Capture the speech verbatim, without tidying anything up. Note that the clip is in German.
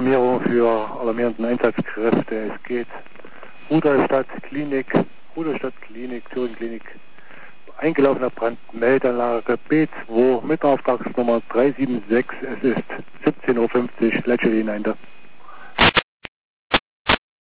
Alarmierung für alarmierenden Einsatzkräfte. Es geht Rudolstadt Klinik, Rudolstadt Klinik, Thüringen Klinik, eingelaufener Brandmeldeanlage B zwei mit Auftragsnummer drei sieben sechs. Es ist siebzehn Uhr fünfzig, Lecce hinein.